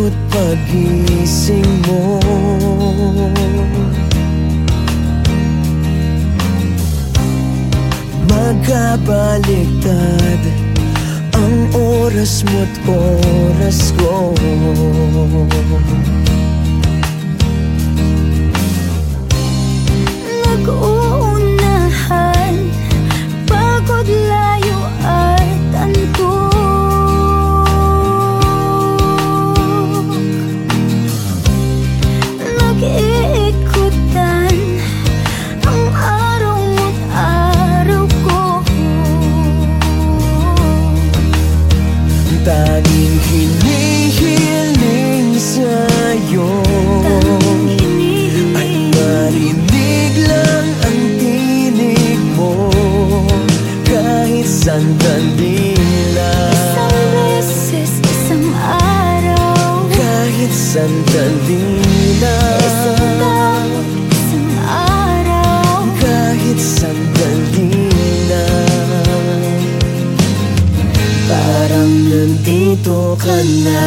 ikot pagising mo. Magkabaliktad ang oras mo't oras ko. Nag-uunahan, pagod, layo at antok. Nag-iikutan ang araw mo't araw ko. Tanging hinihiling sa'yo ay marinig lang ang tinig mo, kahit sandali lang. Isang beses, isang araw, kahit sandali lang. isang taon, isang araw, kahit sandali lang. Parang nandito ka na.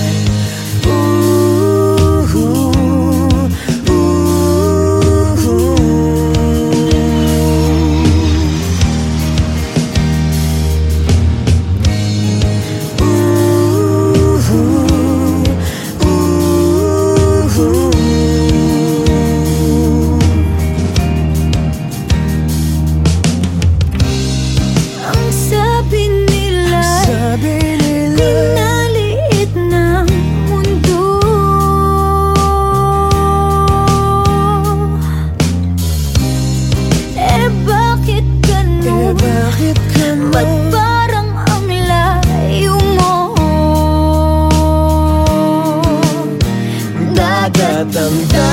ang sabi nila, pinaliit ng mundo. Bakit ganun? Bakit Ba't parang ang layo mo? dagat ang